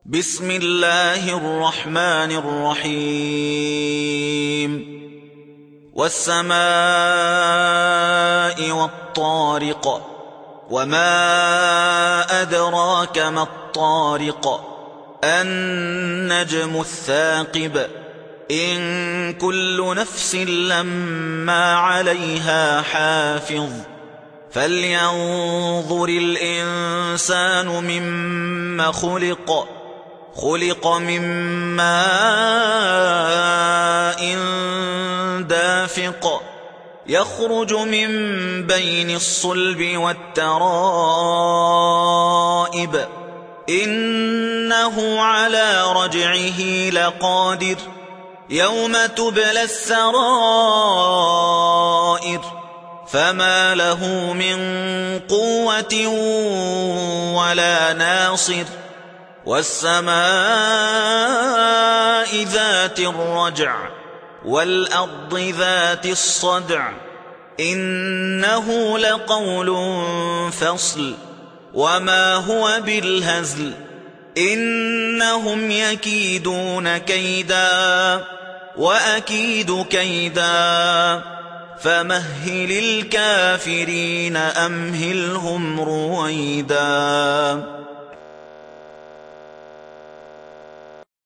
بسم الله الرحمن الرحيم والسماء والطارق وما أدراك ما الطارق النجم الثاقب إن كل نفس لما عليها حافظ فلينظر الإنسان مما خلق من ماء دافق يخرج من بين الصلب والترائب إنه على رجعه لقادر يوم تبلى السرائر فما له من قوة ولا ناصر والسماء ذات الرجع والأرض ذات الصدع إنه لقول فصل وما هو بالهزل إنهم يكيدون كيدا وأكيد كيدا فمهل الكافرين أمهلهم رويدا